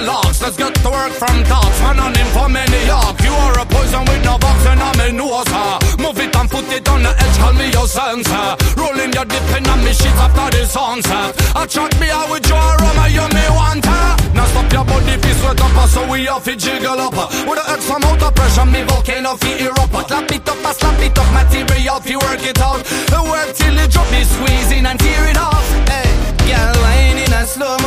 locks. Let's get to work from tops. Man on him for many York. You are a poison with no box and I'm a nose. Move it and put it on the edge, call me your sensor. Rolling your dip in on me shit after the sunset. Attract me out with your aroma, you me want her. Now stop your body if you sweat up, so we off it jiggle up. With the X amount of pressure, me volcano feet erupt. Clap it